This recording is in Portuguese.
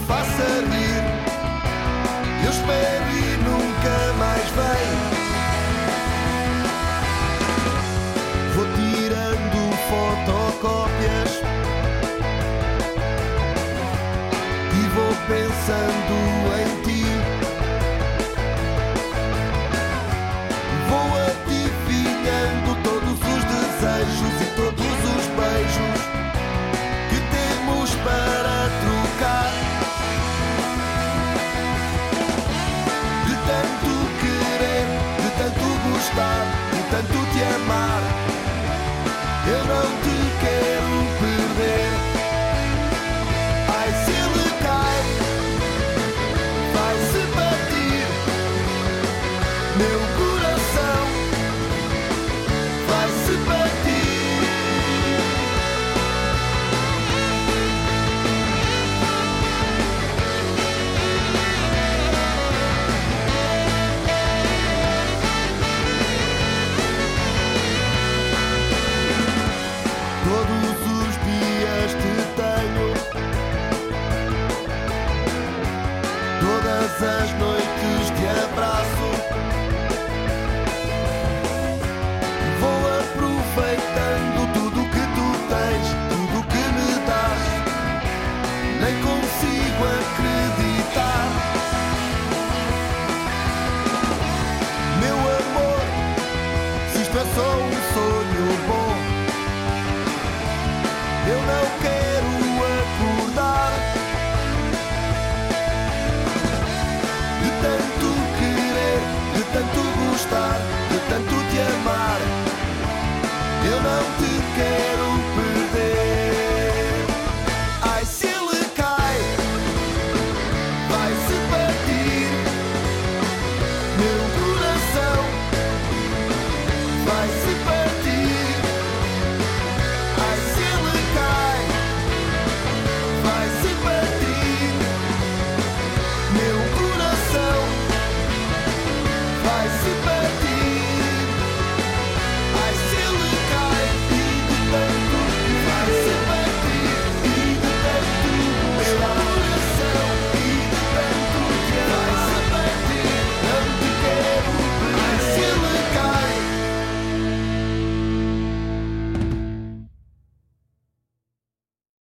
faça rir. Eu espero e nunca mais vem. Vou tirando fotocópias e vou pensando em ti. Vou adivinhando todos os desejos e todos os beijos que temos para trocar. De tanto querer, de tanto gostar, de tanto te amar, eu não te quero perder. Ai, se ele cai, vai-se bater. Meu coração vai-se bater. Todos os dias te tenho, todas as noites te abraço.